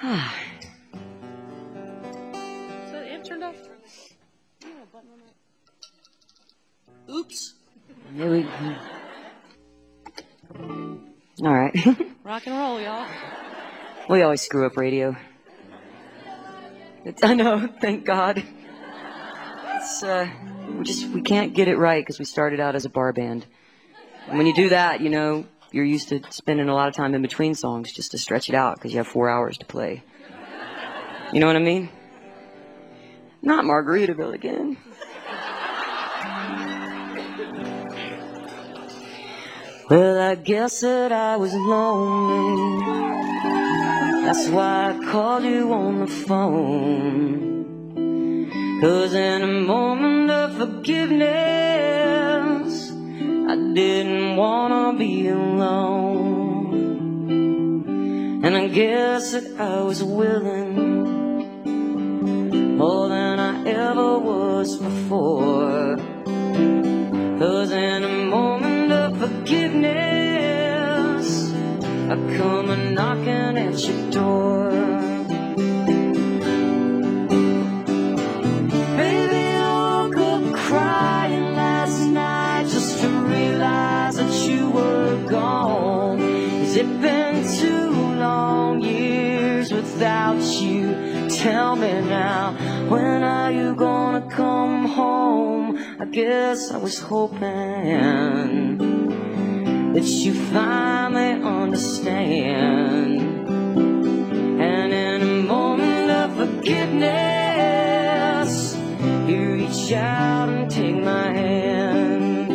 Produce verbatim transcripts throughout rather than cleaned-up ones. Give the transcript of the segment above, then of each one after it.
Is that amp turned off? Yeah, button on that. Oops. There we All right. Rock and roll, y'all. We always screw up radio. It's, I know, thank God. It's, uh, we just, we can't get it right because we started out as a bar band. And when you do that, you know, you're used to spending a lot of time in between songs just to stretch it out because you have four hours to play. You know what I mean? Not Margaritaville again. Well, I guess that I was lonely. That's why I called you on the phone. 'Cause in a moment of forgiveness, I didn't wanna be alone. And I guess that I was willing more than I ever was before. 'Cause in a moment of forgiveness, I come a knocking at your door. Baby, I woke up crying last night just to realize that you were gone. Has it been two long years without you? Tell me now, when are you gonna come home? I guess I was hoping that you finally understand. And in a moment of forgiveness, you reach out and take my hand.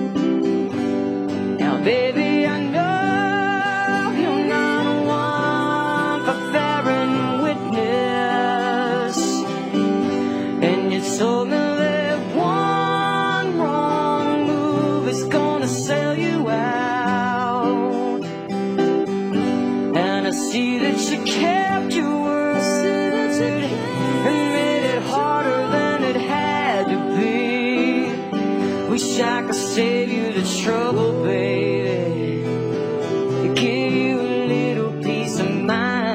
Now baby, I know you're not one for bearing witness, and you told me that one wrong move is gonna sell you out. And I see that you kept your word and made it harder than it had to be. Wish I could save you the trouble, baby, to give you a little peace of mind.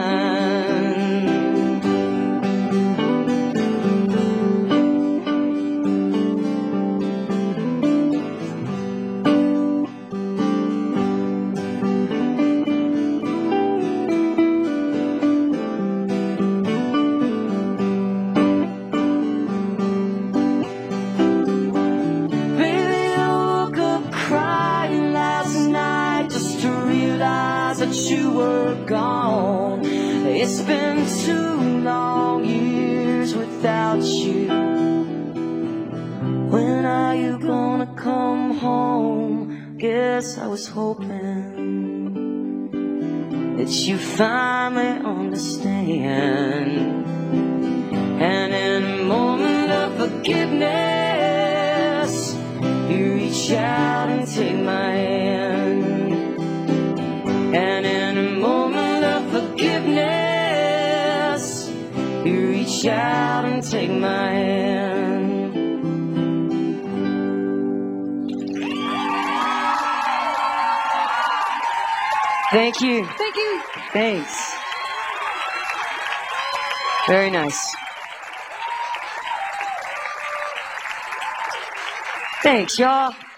That you were gone. It's been two long years without you. When are you gonna come home? Guess I was hoping that you finally understand. And in a moment of forgiveness, you reach out and take my hand. And in a moment of forgiveness, you reach out and take my hand. Thank you. Thank you. Thanks. Very nice. Thanks, y'all.